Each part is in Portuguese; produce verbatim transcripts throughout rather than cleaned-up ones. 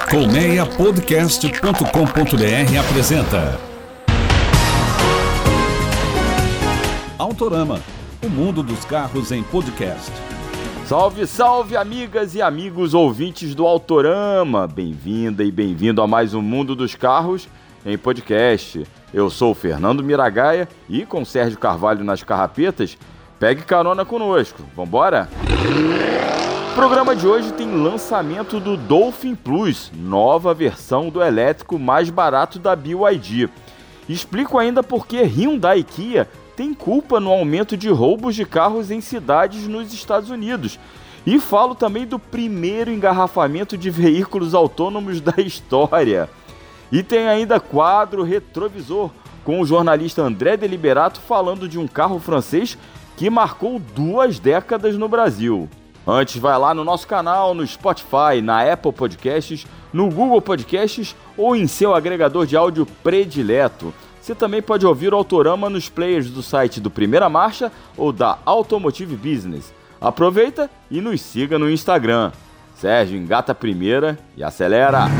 colmeia podcast ponto com ponto b r apresenta Autorama, o mundo dos carros em podcast. Salve, salve, amigas e amigos ouvintes do Autorama! Bem-vinda e bem-vindo a mais um Mundo dos Carros em podcast. Eu sou o Fernando Miragaia e, com Sérgio Carvalho nas carrapetas, pegue carona conosco. Vambora? O programa de hoje tem lançamento do Dolphin Plus, nova versão do elétrico mais barato da B Y D. Explico ainda por que Hyundai e Kia tem culpa no aumento de roubos de carros em cidades nos Estados Unidos. E falo também do primeiro engarrafamento de veículos autônomos da história. E tem ainda quadro retrovisor, com o jornalista André Deliberato falando de um carro francês que marcou duas décadas no Brasil. Antes, vai lá no nosso canal, no Spotify, na Apple Podcasts, no Google Podcasts ou em seu agregador de áudio predileto. Você também pode ouvir o Autorama nos players do site do Primeira Marcha ou da Automotive Business. Aproveita e nos siga no Instagram. Sérgio, engata a primeira e acelera!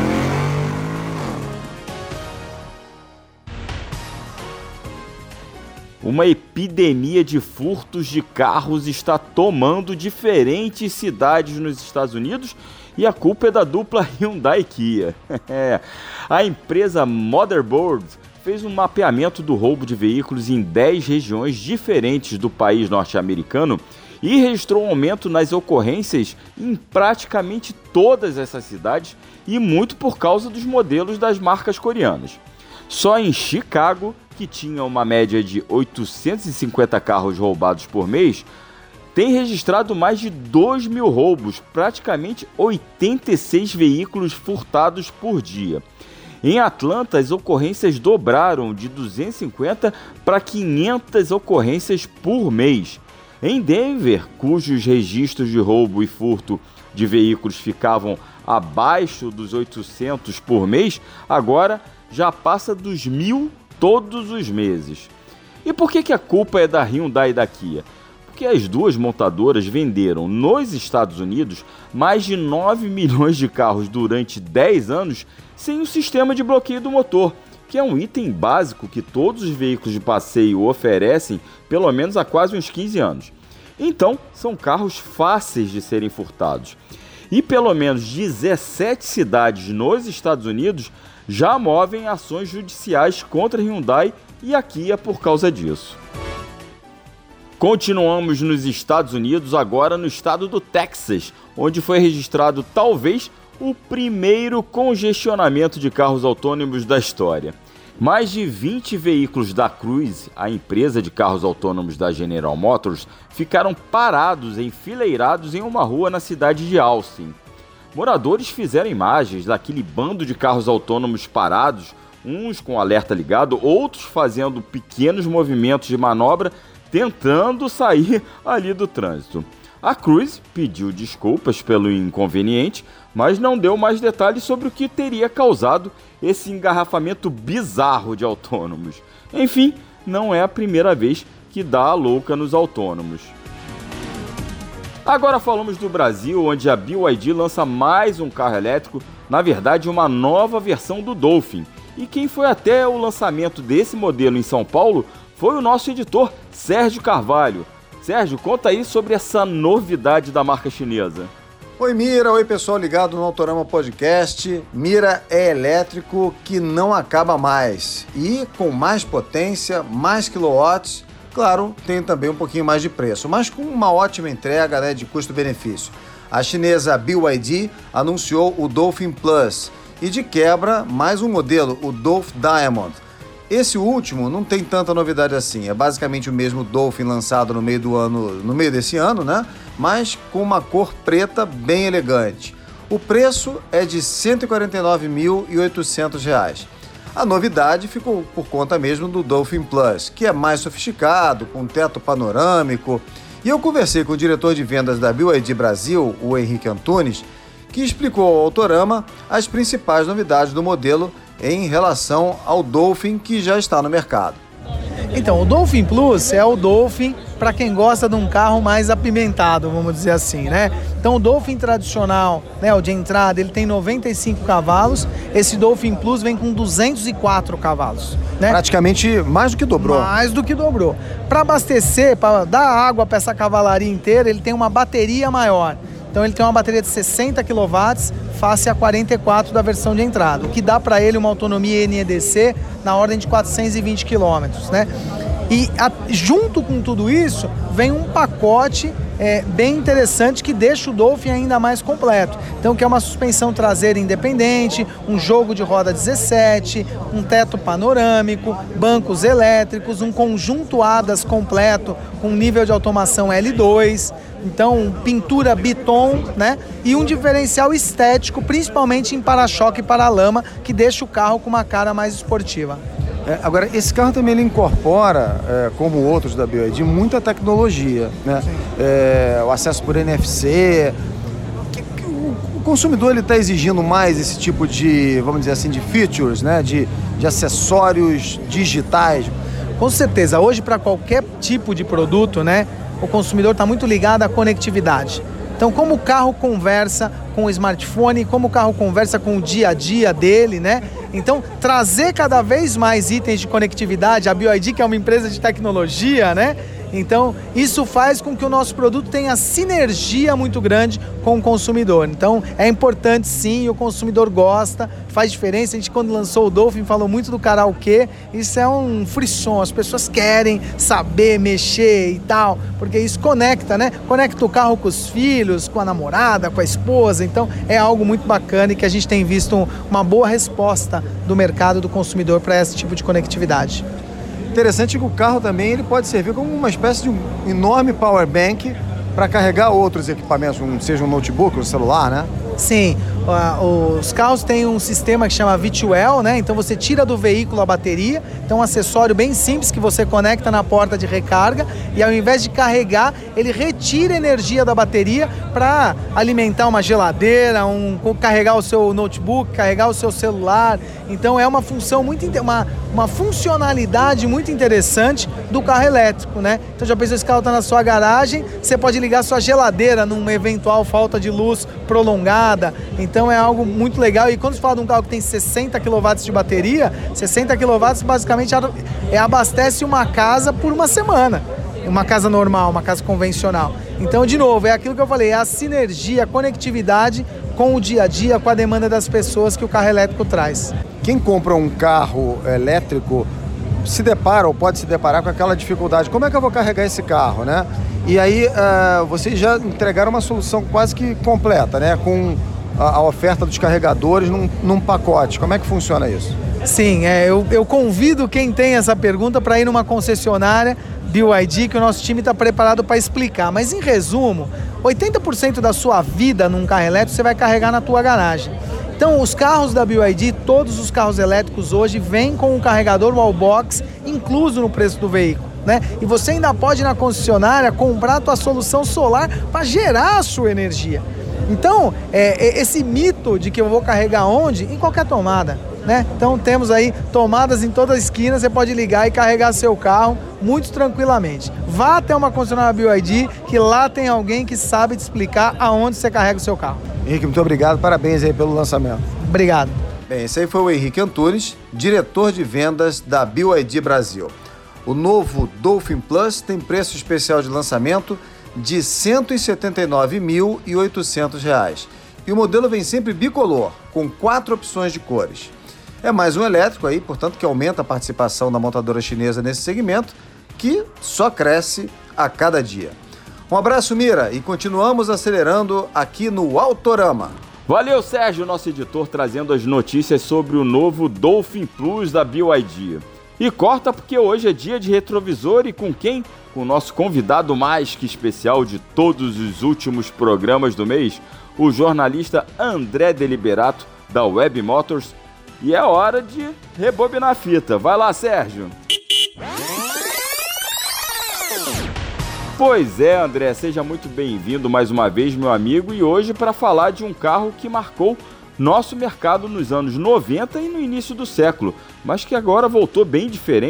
Uma epidemia de furtos de carros está tomando diferentes cidades nos Estados Unidos e a culpa é da dupla Hyundai e Kia. A empresa Motherboard fez um mapeamento do roubo de veículos em dez regiões diferentes do país norte-americano e registrou um aumento nas ocorrências em praticamente todas essas cidades e muito por causa dos modelos das marcas coreanas. Só em Chicago, que tinha uma média de oitocentos e cinquenta carros roubados por mês, tem registrado mais de dois mil roubos, praticamente oitenta e seis veículos furtados por dia. Em Atlanta, as ocorrências dobraram de duzentas e cinquenta para quinhentas ocorrências por mês. Em Denver, cujos registros de roubo e furto de veículos ficavam abaixo dos oitocentos por mês, agora já passa dos mil todos os meses. E por que, que a culpa é da Hyundai e da Kia? Porque as duas montadoras venderam nos Estados Unidos mais de nove milhões de carros durante dez anos sem o sistema de bloqueio do motor, que é um item básico que todos os veículos de passeio oferecem pelo menos há quase uns quinze anos. Então, são carros fáceis de serem furtados. E pelo menos dezessete cidades nos Estados Unidos já movem ações judiciais contra a Hyundai e a Kia por causa disso. Continuamos nos Estados Unidos, agora no estado do Texas, onde foi registrado talvez o primeiro congestionamento de carros autônomos da história. Mais de vinte veículos da Cruise, a empresa de carros autônomos da General Motors, ficaram parados, enfileirados em uma rua na cidade de Austin. Moradores fizeram imagens daquele bando de carros autônomos parados, uns com alerta ligado, outros fazendo pequenos movimentos de manobra, tentando sair ali do trânsito. A Cruise pediu desculpas pelo inconveniente, mas não deu mais detalhes sobre o que teria causado esse engarrafamento bizarro de autônomos. Enfim, não é a primeira vez que dá a louca nos autônomos. Agora falamos do Brasil, onde a B Y D lança mais um carro elétrico, na verdade uma nova versão do Dolphin. E quem foi até o lançamento desse modelo em São Paulo foi o nosso editor Sérgio Carvalho. Sérgio, conta aí sobre essa novidade da marca chinesa. Oi Mira, oi pessoal ligado no Autorama Podcast. Mira é elétrico que não acaba mais e com mais potência, mais quilowatts. Claro, tem também um pouquinho mais de preço, mas com uma ótima entrega, né, de custo-benefício. A chinesa B Y D anunciou o Dolphin Plus e, de quebra, mais um modelo, o Dolphin Diamond. Esse último não tem tanta novidade assim, é basicamente o mesmo Dolphin lançado no meio do ano, no meio desse ano, né? Mas com uma cor preta bem elegante. O preço é de cento e quarenta e nove mil e oitocentos reais. A novidade ficou por conta mesmo do Dolphin Plus, que é mais sofisticado, com teto panorâmico. E eu conversei com o diretor de vendas da B Y D Brasil, o Henrique Antunes, que explicou ao Autorama as principais novidades do modelo em relação ao Dolphin que já está no mercado. Então, o Dolphin Plus é o Dolphin para quem gosta de um carro mais apimentado, vamos dizer assim, né? Então, o Dolphin tradicional, né, o de entrada, ele tem noventa e cinco cavalos. Esse Dolphin Plus vem com duzentos e quatro cavalos, né? Praticamente mais do que dobrou. Mais do que dobrou. Para abastecer, para dar água para essa cavalaria inteira, ele tem uma bateria maior. Então, ele tem uma bateria de sessenta quilowatts face a quarenta e quatro da versão de entrada, o que dá para ele uma autonomia N E D C na ordem de quatrocentos e vinte quilômetros, né? E a, junto com tudo isso, vem um pacote é, bem interessante que deixa o Dolphin ainda mais completo. Então, que é uma suspensão traseira independente, um jogo de roda dezessete, um teto panorâmico, bancos elétricos, um conjunto A D A S completo com nível de automação L dois, então pintura Biton, né? E um diferencial estético, principalmente em para-choque e para-lama, que deixa o carro com uma cara mais esportiva. É, agora, esse carro também ele incorpora, é, como outros da B Y D, muita tecnologia, né? É, o acesso por N F C. Que, que, o, o consumidor está exigindo mais esse tipo de, vamos dizer assim, de features, né? de, de acessórios digitais. Com certeza, hoje para qualquer tipo de produto, né, o consumidor está muito ligado à conectividade. Então, como o carro conversa com o smartphone, como o carro conversa com o dia a dia dele, né? Então, trazer cada vez mais itens de conectividade, a B Y D, que é uma empresa de tecnologia, né? Então, isso faz com que o nosso produto tenha sinergia muito grande com o consumidor. Então, é importante sim, o consumidor gosta, faz diferença. A gente, quando lançou o Dolphin, falou muito do karaokê. Isso é um frisson, as pessoas querem saber, mexer e tal, porque isso conecta, né? Conecta o carro com os filhos, com a namorada, com a esposa. Então, é algo muito bacana e que a gente tem visto uma boa resposta do mercado, do consumidor, para esse tipo de conectividade. Interessante que o carro também ele pode servir como uma espécie de um enorme power bank para carregar outros equipamentos, um, seja um notebook, um celular, né? Sim, uh, os carros têm um sistema que chama V dois L, né? Então você tira do veículo a bateria, então um acessório bem simples que você conecta na porta de recarga e ao invés de carregar, ele retira energia da bateria para alimentar uma geladeira, um, carregar o seu notebook, carregar o seu celular. Então é uma função muito uma, uma funcionalidade muito interessante do carro elétrico, né? Então já pensou, esse carro está na sua garagem, você pode ligar sua geladeira numa eventual falta de luz prolongada. Então é algo muito legal. E quando se fala de um carro que tem sessenta quilowatts de bateria, sessenta quilowatts basicamente é, abastece uma casa por uma semana. Uma casa normal, uma casa convencional. Então, de novo, é aquilo que eu falei, é a sinergia, a conectividade com o dia a dia, com a demanda das pessoas que o carro elétrico traz. Quem compra um carro elétrico se depara ou pode se deparar com aquela dificuldade. Como é que eu vou carregar esse carro, né? E aí, uh, vocês já entregaram uma solução quase que completa, né? Com a, a oferta dos carregadores num, num pacote. Como é que funciona isso? Sim, é, eu, eu convido quem tem essa pergunta para ir numa concessionária B Y D, que o nosso time está preparado para explicar. Mas, em resumo, oitenta por cento da sua vida num carro elétrico você vai carregar na tua garagem. Então, os carros da B Y D, todos os carros elétricos hoje, vêm com um carregador wallbox incluso no preço do veículo, né? E você ainda pode ir na concessionária comprar a tua solução solar para gerar a sua energia. Então, é, esse mito de que eu vou carregar onde? Em qualquer tomada, né? Então, temos aí tomadas em toda a esquina, você pode ligar e carregar seu carro muito tranquilamente. Vá até uma concessionária B Y D, que lá tem alguém que sabe te explicar aonde você carrega o seu carro. Henrique, muito obrigado, parabéns aí pelo lançamento. Obrigado. Bem, esse aí foi o Henrique Antunes, diretor de vendas da B Y D Brasil. O novo Dolphin Plus tem preço especial de lançamento de cento e setenta e nove mil e oitocentos reais. E o modelo vem sempre bicolor, com quatro opções de cores. É mais um elétrico aí, portanto, que aumenta a participação da montadora chinesa nesse segmento, que só cresce a cada dia. Um abraço, Mira, e continuamos acelerando aqui no Autorama. Valeu, Sérgio, nosso editor, trazendo as notícias sobre o novo Dolphin Plus da B Y D. E corta porque hoje é dia de retrovisor e com quem? Com o nosso convidado mais que especial de todos os últimos programas do mês, o jornalista André Deliberato, da Web Motors. E é hora de rebobinar a fita. Vai lá, Sérgio! Pois é, André, seja muito bem-vindo mais uma vez, meu amigo, e hoje para falar de um carro que marcou nosso mercado nos anos noventa e no início do século, mas que agora voltou bem diferente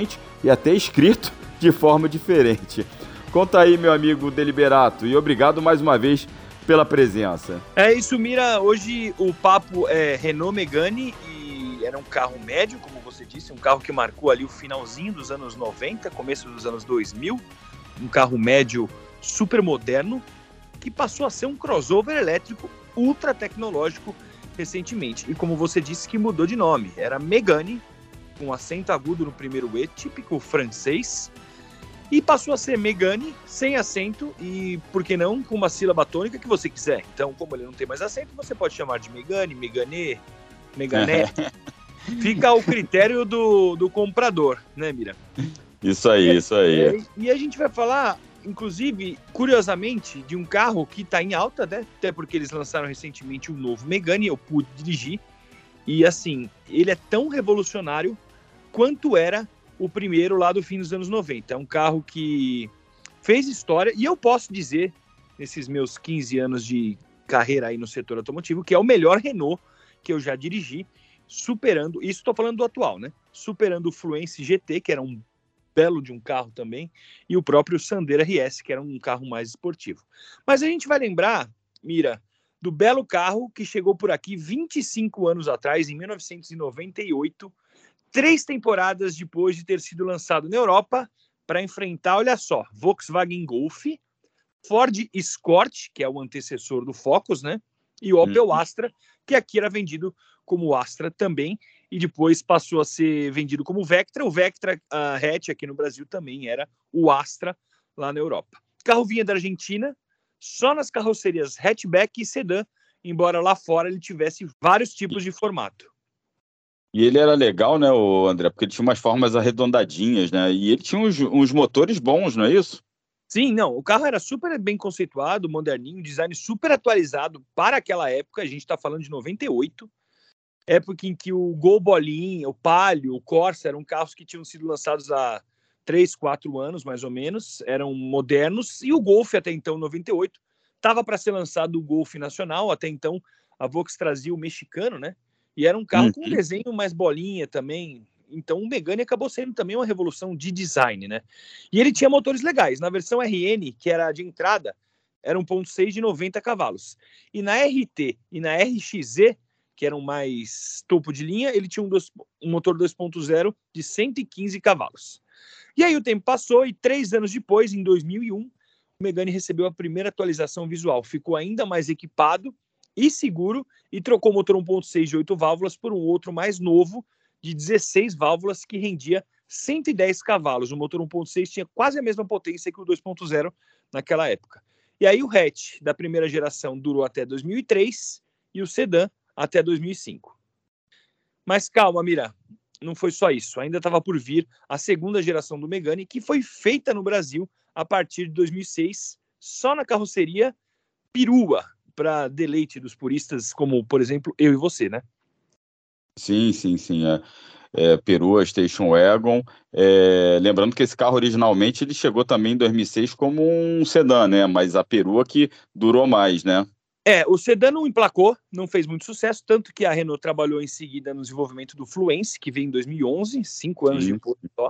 e até escrito de forma diferente. Conta aí, meu amigo Deliberato, e obrigado mais uma vez pela presença. É isso, Mira. Hoje o papo é Renault Megane e era um carro médio, como você disse, um carro que marcou ali o finalzinho dos anos noventa, começo dos anos dois mil, um carro médio super moderno, que passou a ser um crossover elétrico ultra tecnológico recentemente. E como você disse, que mudou de nome. Era Megane, com acento agudo no primeiro E, típico francês, e passou a ser Megane, sem acento e, por que não, com uma sílaba tônica que você quiser. Então, como ele não tem mais acento, você pode chamar de Megane, Megane, Megané. Fica ao critério do, do comprador, né, Mira? Isso aí, é, isso aí. É, e a gente vai falar, inclusive, curiosamente, de um carro que está em alta, né? Até porque eles lançaram recentemente um novo Megane, eu pude dirigir. E, assim, ele é tão revolucionário quanto era o primeiro lá do fim dos anos noventa. É um carro que fez história, e eu posso dizer, nesses meus quinze anos de carreira aí no setor automotivo, que é o melhor Renault que eu já dirigi, superando, isso estou falando do atual, né? Superando o Fluence G T, que era um belo de um carro também, e o próprio Sandero R S, que era um carro mais esportivo. Mas a gente vai lembrar, Mira, do belo carro que chegou por aqui vinte e cinco anos atrás, em mil novecentos e noventa e oito, três temporadas depois de ter sido lançado na Europa, para enfrentar, olha só, Volkswagen Golf, Ford Escort, que é o antecessor do Focus, né? E o Opel Astra, que aqui era vendido como Astra também, e depois passou a ser vendido como Vectra. O Vectra uh, hatch aqui no Brasil também era o Astra lá na Europa. O carro vinha da Argentina, só nas carrocerias hatchback e sedã, embora lá fora ele tivesse vários tipos de formato. E ele era legal, né, o André? Porque ele tinha umas formas arredondadinhas, né? E ele tinha uns, uns motores bons, não é isso? Sim, não. O carro era super bem conceituado, moderninho, design super atualizado para aquela época. A gente está falando de noventa e oito. Época em que o Gol Bolinha, o Palio, o Corsa eram carros que tinham sido lançados há três, quatro anos, mais ou menos. Eram modernos. E o Golf, até então, noventa e oito, estava para ser lançado o Golf Nacional. Até então, a Volks trazia o mexicano, né? E era um carro uhum. com um desenho mais bolinha também. Então o Megane acabou sendo também uma revolução de design, né? E ele tinha motores legais. Na versão R N, que era de entrada, era um ponto seis de noventa cavalos. E na R T e na R X Z, que eram mais topo de linha, ele tinha um, dois, um motor dois ponto zero de cento e quinze cavalos. E aí o tempo passou e três anos depois, em dois mil e um, o Megane recebeu a primeira atualização visual. Ficou ainda mais equipado e seguro, e trocou o motor um ponto seis de oito válvulas por um outro mais novo, de dezesseis válvulas, que rendia cento e dez cavalos. O motor um ponto seis tinha quase a mesma potência que o dois ponto zero naquela época. E aí o hatch da primeira geração durou até dois mil e três, e o sedã até dois mil e cinco. Mas calma, Mira, não foi só isso. Ainda estava por vir a segunda geração do Megane, que foi feita no Brasil a partir de dois mil e seis, só na carroceria perua, para deleite dos puristas, como, por exemplo, eu e você, né? Sim, sim, sim. É, é, perua, Station Wagon. É, lembrando que esse carro, originalmente, ele chegou também em dois mil e seis como um sedã, né? Mas a perua que durou mais, né? É, o sedã não emplacou, não fez muito sucesso, tanto que a Renault trabalhou em seguida no desenvolvimento do Fluence, que veio em dois mil e onze, cinco anos depois só.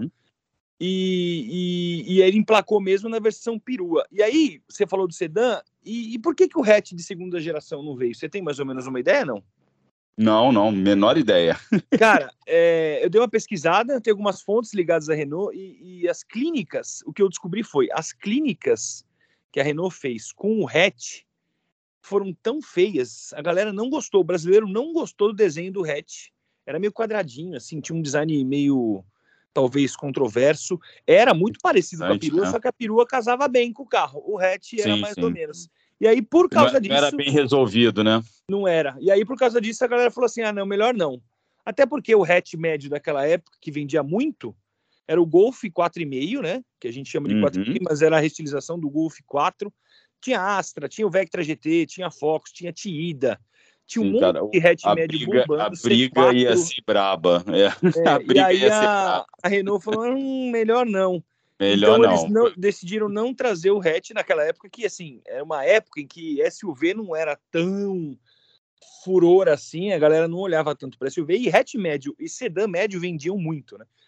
E, e, e ele emplacou mesmo na versão perua. E aí, você falou do sedã, e, e por que, que o hatch de segunda geração não veio? Você tem mais ou menos uma ideia, não? Não, não, menor ideia. Cara, é, eu dei uma pesquisada, tem algumas fontes ligadas à Renault, e, e as clínicas, o que eu descobri foi, as clínicas que a Renault fez com o hatch foram tão feias, a galera não gostou, o brasileiro não gostou do desenho do hatch. Era meio quadradinho, assim, tinha um design meio, talvez, controverso. Era muito parecido com a perua, né? Só que a perua casava bem com o carro. O hatch era sim, mais sim. ou menos. E aí, por causa não, disso... Não era bem resolvido, né? Não era. E aí, por causa disso, a galera falou assim, ah, não, melhor não. Até porque o hatch médio daquela época, que vendia muito, era o Golf quatro e meio, né? Que a gente chama de uhum. quatro e meio, mas era a restilização do Golf quatro. Tinha Astra, tinha o Vectra G T, tinha Focus, tinha Tiida. Tinha um sim, monte cara, de hatch a médio briga, bombando. A briga C quatro. Ia ser braba. É. É, a briga e aí ia ser a, braba. a Renault falou, hum, melhor não. Melhor então não. eles não, decidiram não trazer o hatch naquela época, que assim, era uma época em que S U V não era tão furor assim, a galera não olhava tanto para S U V, e hatch médio e sedã médio vendiam muito, né?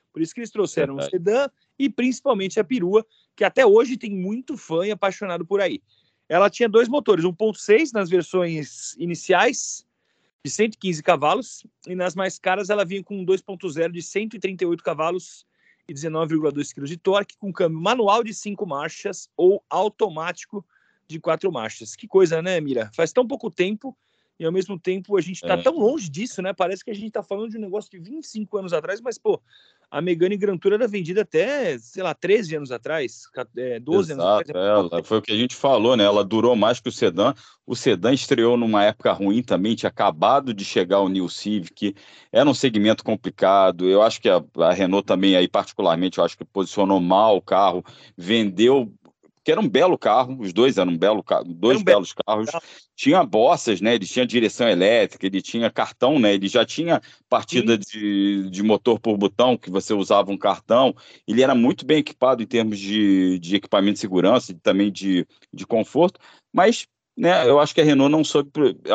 Por isso que eles trouxeram o sedã e principalmente a perua, que até hoje tem muito fã e apaixonado por aí. Ela tinha dois motores, um ponto seis nas versões iniciais, de cento e quinze cavalos, e nas mais caras ela vinha com um dois ponto zero de cento e trinta e oito cavalos e dezenove vírgula dois quilos de torque, com câmbio manual de cinco marchas ou automático de quatro marchas. Que coisa, né, Mira? Faz tão pouco tempo e, ao mesmo tempo, a gente tá é. tão longe disso, né? Parece que a gente tá falando de um negócio de vinte e cinco anos atrás, mas, pô, a Megane Grand Tour era vendida até, sei lá, treze anos atrás, doze Exato, anos atrás. Ela, foi o que a gente falou, né? Ela durou mais que o sedã. O sedã estreou numa época ruim também, tinha acabado de chegar o New Civic, era um segmento complicado. Eu acho que a, a Renault também, aí particularmente, eu acho que posicionou mal o carro, vendeu, que era um belo carro, os dois eram um belo carro, dois um belos be... carros, tinha bossas, né? Ele tinha direção elétrica, ele tinha cartão, né? Ele já tinha partida de, de motor por botão, que você usava um cartão, ele era muito bem equipado em termos de, de equipamento de segurança e também de, de conforto, mas, né, eu acho que a Renault não soube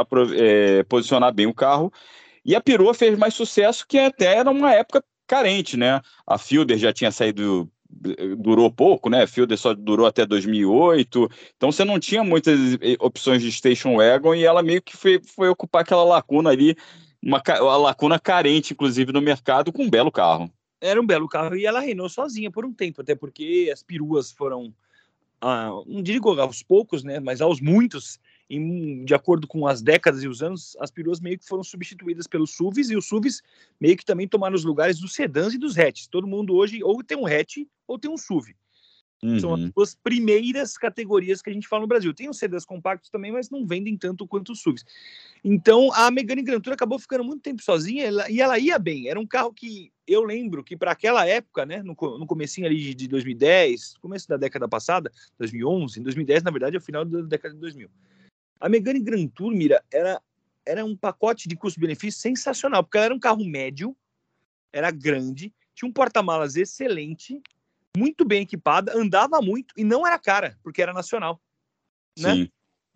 é, posicionar bem o carro, e a perua fez mais sucesso, que até era uma época carente, né? A Fielder já tinha saído, durou pouco, né? A Fielder só durou até dois mil e oito, então você não tinha muitas opções de station wagon e ela meio que foi, foi ocupar aquela lacuna ali, uma, uma lacuna carente, inclusive, no mercado, com um belo carro. Era um belo carro e ela reinou sozinha por um tempo, até porque as peruas foram, ah, não digo aos poucos, né? Mas aos muitos, em, de acordo com as décadas e os anos, as peruas meio que foram substituídas pelos S U Vs, e os S U Vs meio que também tomaram os lugares dos sedãs e dos hatches. Todo mundo hoje ou tem um hatch ou tem um S U V. Uhum. São as duas primeiras categorias que a gente fala no Brasil. Tem os sedãs compactos também, mas não vendem tanto quanto os S U Vs. Então, a Megane Grand Tour acabou ficando muito tempo sozinha ela, e ela ia bem. Era um carro que eu lembro que para aquela época, né, no, no comecinho ali de, de dois mil e dez, começo da década passada, dois mil e onze, em dois mil e dez, na verdade, é o final da década de dois mil. A Megane Grand Tour, Mira, era, era um pacote de custo-benefício sensacional, porque ela era um carro médio, era grande, tinha um porta-malas excelente, muito bem equipada, andava muito e não era cara, porque era nacional. Né? Sim.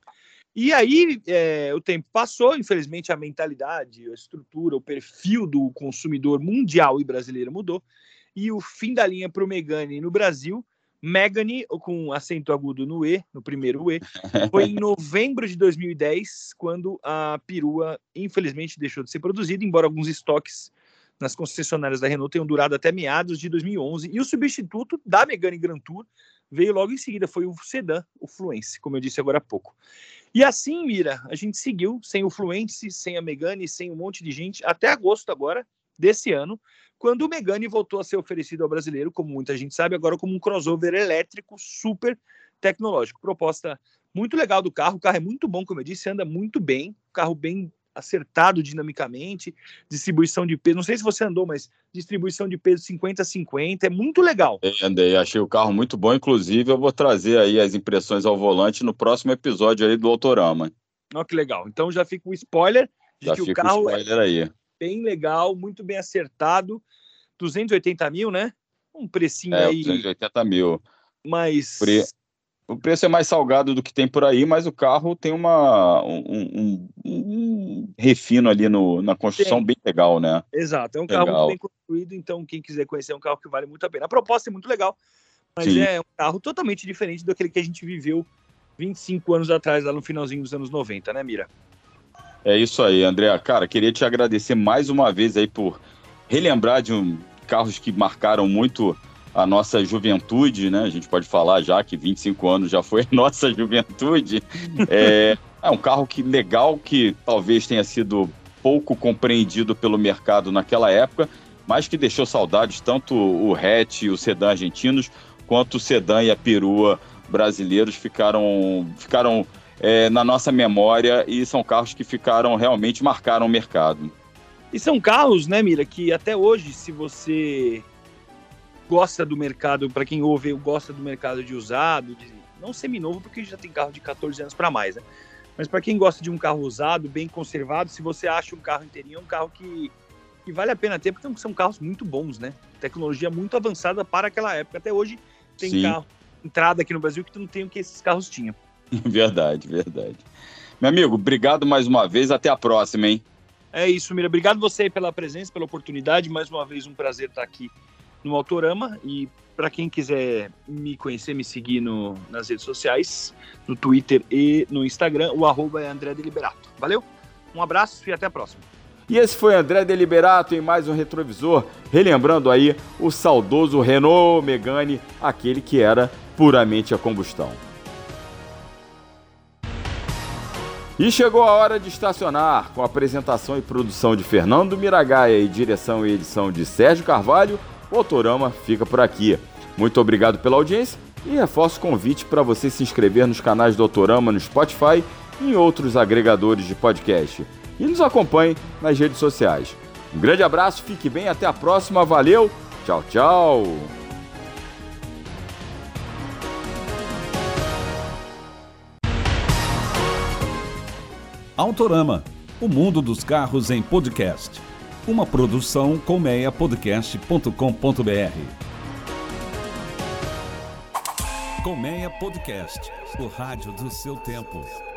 E aí, é, o tempo passou, infelizmente a mentalidade, a estrutura, o perfil do consumidor mundial e brasileiro mudou, e o fim da linha para o Megane no Brasil, Megane, com acento agudo no E, no primeiro E, foi em novembro de dois mil e dez, quando a perua, infelizmente, deixou de ser produzida, embora alguns estoques nas concessionárias da Renault tenham durado até meados de dois mil e onze, e o substituto da Megane Grand Tour veio logo em seguida, foi o sedã, o Fluence, como eu disse agora há pouco. E assim, Mira, a gente seguiu sem o Fluence, sem a Megane, sem um monte de gente, até agosto agora, desse ano, quando o Megane voltou a ser oferecido ao brasileiro, como muita gente sabe, agora como um crossover elétrico super tecnológico. Proposta muito legal do carro, o carro é muito bom, como eu disse, anda muito bem, carro bem acertado dinamicamente, distribuição de peso, não sei se você andou, mas distribuição de peso cinquenta a cinquenta, é muito legal. Eu andei, achei o carro muito bom, inclusive eu vou trazer aí as impressões ao volante no próximo episódio aí do Autorama. Ó, que legal, então já fica o spoiler de já que o carro o spoiler aí. É bem legal, muito bem acertado, duzentos e oitenta mil, né? Um precinho é, aí... duzentos e oitenta mil. Mas... Pre... O preço é mais salgado do que tem por aí, mas o carro tem uma, um, um, um refino ali no, na construção tem. Bem legal, né? Exato, é um legal. carro muito bem construído, então quem quiser conhecer é um carro que vale muito a pena. A proposta é muito legal, mas Sim. é um carro totalmente diferente daquele que a gente viveu vinte e cinco anos atrás, lá no finalzinho dos anos noventa, né, Mira? É isso aí, André. Cara, queria te agradecer mais uma vez aí por relembrar de um, carros que marcaram muito a nossa juventude, né? A gente pode falar já que vinte e cinco anos já foi a nossa juventude. É, é um carro que, legal, que talvez tenha sido pouco compreendido pelo mercado naquela época, mas que deixou saudades, tanto o hatch e o sedã argentinos, quanto o sedã e a perua brasileiros ficaram, ficaram é, na nossa memória, e são carros que ficaram, realmente marcaram o mercado. E são carros, né, Mira, que até hoje, se você gosta do mercado, para quem ouve, gosta do mercado de usado, de, não seminovo, porque já tem carro de catorze anos para mais, né? Mas para quem gosta de um carro usado, bem conservado, se você acha um carro inteirinho, é um carro que, que vale a pena ter, porque são carros muito bons, né? Tecnologia muito avançada para aquela época. Até hoje tem Sim. carro, entrada aqui no Brasil, que não tem o que esses carros tinham. Verdade, verdade. Meu amigo, obrigado mais uma vez, até a próxima, hein? É isso, Mira. Obrigado você pela presença, pela oportunidade. Mais uma vez, um prazer estar aqui no Autorama. E para quem quiser me conhecer, me seguir no, nas redes sociais, no Twitter e no Instagram, o arroba é André Deliberato. Valeu, um abraço e até a próxima. E esse foi André Deliberato em mais um Retrovisor, relembrando aí o saudoso Renault Megane, aquele que era puramente a combustão. E chegou a hora de estacionar, com a apresentação e produção de Fernando Miragaia e direção e edição de Sérgio Carvalho. O Autorama fica por aqui. Muito obrigado pela audiência e reforço o convite para você se inscrever nos canais do Autorama no Spotify e em outros agregadores de podcast. E nos acompanhe nas redes sociais. Um grande abraço, fique bem, até a próxima, valeu, tchau, tchau! Autorama, o mundo dos carros em podcast. Uma produção colmeia podcast ponto com ponto b r. Colmeia Podcast, o rádio do seu tempo.